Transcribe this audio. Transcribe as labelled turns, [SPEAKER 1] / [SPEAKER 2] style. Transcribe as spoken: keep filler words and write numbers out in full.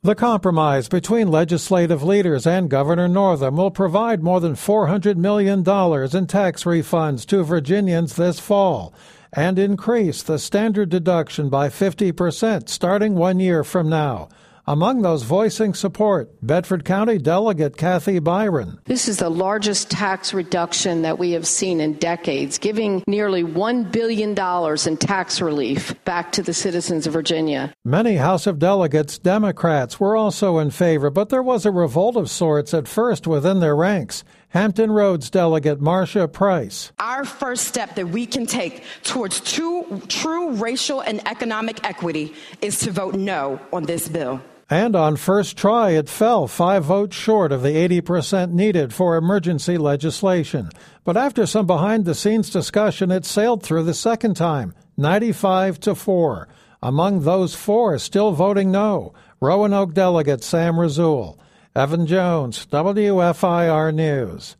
[SPEAKER 1] The compromise between legislative leaders and Governor Northam will provide more than four hundred million dollars in tax refunds to Virginians this fall and increase the standard deduction by fifty percent starting one year from now. Among those voicing support, Bedford County Delegate Kathy Byron.
[SPEAKER 2] This is the largest tax reduction that we have seen in decades, giving nearly one billion dollars in tax relief back to the citizens of Virginia.
[SPEAKER 1] Many House of Delegates Democrats were also in favor, but there was a revolt of sorts at first within their ranks. Hampton Roads Delegate Marcia Price.
[SPEAKER 3] Our first step that we can take towards true, true racial and economic equity is to vote no on this bill.
[SPEAKER 1] And on first try, it fell five votes short of the eighty percent needed for emergency legislation. But after some behind-the-scenes discussion, it sailed through the second time, ninety-five to four. Among those four still voting no, Roanoke Delegate Sam Razul. Evan Jones, W F I R News.